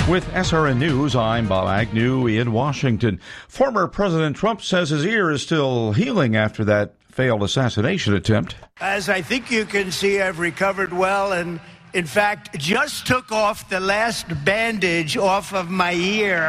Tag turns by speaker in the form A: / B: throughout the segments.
A: With SRN News, I'm Bob Agnew in Washington. Former President Trump says his ear is still healing after that failed assassination attempt.
B: As I think you can see, I've recovered well and, in fact, just took off the last bandage off of my ear.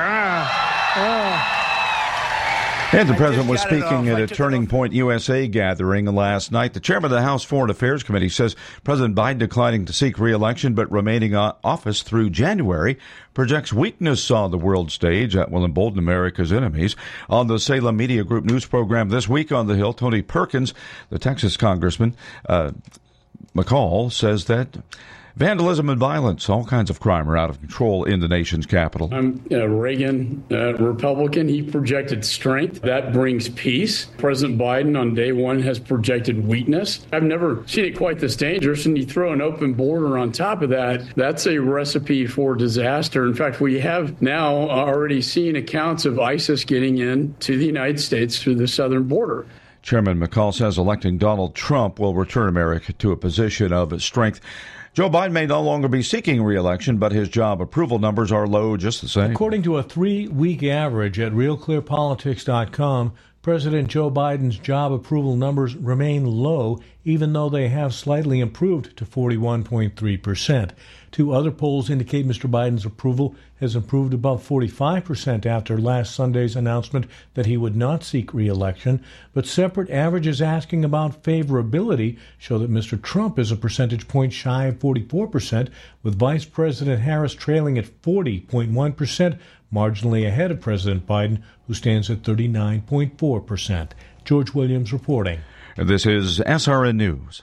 A: And the president was speaking at a Turning Point USA gathering last night. The chairman of the House Foreign Affairs Committee says President Biden declining to seek re-election but remaining in office through January projects weakness on the world stage that will embolden America's enemies. On the Salem Media Group news program this week on the Hill, Tony Perkins, the Texas congressman, McCall, says that vandalism and violence, all kinds of crime, are out of control in the nation's capital.
C: I'm a Reagan Republican. He projected strength. That brings peace. President Biden on day one has projected weakness. I've never seen it quite this dangerous. And you throw an open border on top of that, that's a recipe for disaster. In fact, we have now already seen accounts of ISIS getting into the United States through the southern border.
A: Chairman McCall says electing Donald Trump will return America to a position of strength. Joe Biden may no longer be seeking re-election, but his job approval numbers are low just the same.
D: According to a 3-week average at RealClearPolitics.com, President Joe Biden's job approval numbers remain low, even though they have slightly improved to 41.3%. Two other polls indicate Mr. Biden's approval has improved above 45% after last Sunday's announcement that he would not seek re-election. But separate averages asking about favorability show that Mr. Trump is a percentage point shy of 44%, with Vice President Harris trailing at 40.1%, marginally ahead of President Biden, who stands at 39.4%. George Williams reporting.
A: This is SRN News.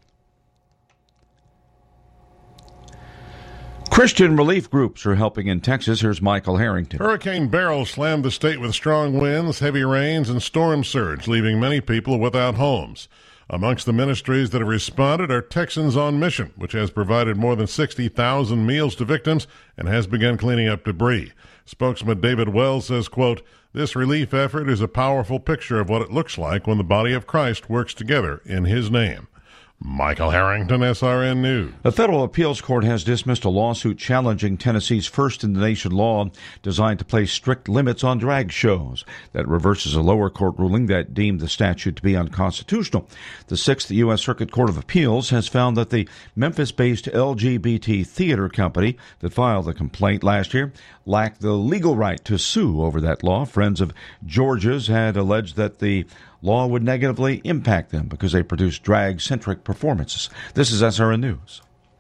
A: Christian relief groups are helping in Texas. Here's Michael Harrington.
E: Hurricane Beryl slammed the state with strong winds, heavy rains, and storm surge, leaving many people without homes. Amongst the ministries that have responded are Texans on Mission, which has provided more than 60,000 meals to victims and has begun cleaning up debris. Spokesman David Wells says, quote, "This relief effort is a powerful picture of what it looks like when the body of Christ works together in his name." Michael Harrington, SRN News.
A: The federal appeals court has dismissed a lawsuit challenging Tennessee's first-in-the-nation law designed to place strict limits on drag shows. That reverses a lower court ruling that deemed the statute to be unconstitutional. The Sixth U.S. Circuit Court of Appeals has found that the Memphis-based LGBT theater company that filed the complaint last year lacked the legal right to sue over that law. Friends of Georgia's had alleged that the law would negatively impact them because they produce drag-centric performances. This is SRN News.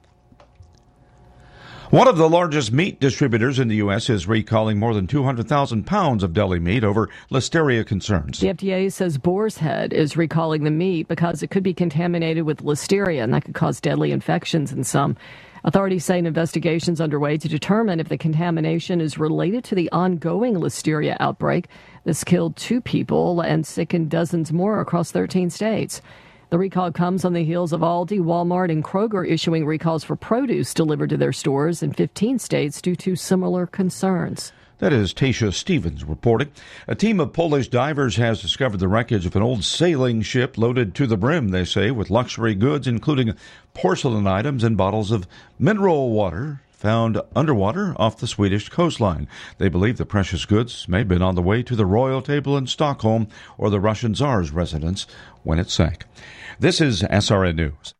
A: One of the largest meat distributors in the U.S. is recalling more than 200,000 pounds of deli meat over listeria concerns.
F: The FDA says Boar's Head is recalling the meat because it could be contaminated with listeria, and that could cause deadly infections in some. Authorities say an investigation is underway to determine if the contamination is related to the ongoing listeria outbreak. This killed 2 people and sickened dozens more across 13 states. The recall comes on the heels of Aldi, Walmart, and Kroger issuing recalls for produce delivered to their stores in 15 states due to similar concerns.
A: That is Tasha Stevens reporting. A team of Polish divers has discovered the wreckage of an old sailing ship loaded to the brim, they say, with luxury goods, including porcelain items and bottles of mineral water found underwater off the Swedish coastline. They believe the precious goods may have been on the way to the royal table in Stockholm or the Russian Tsar's residence when it sank. This is SRN News.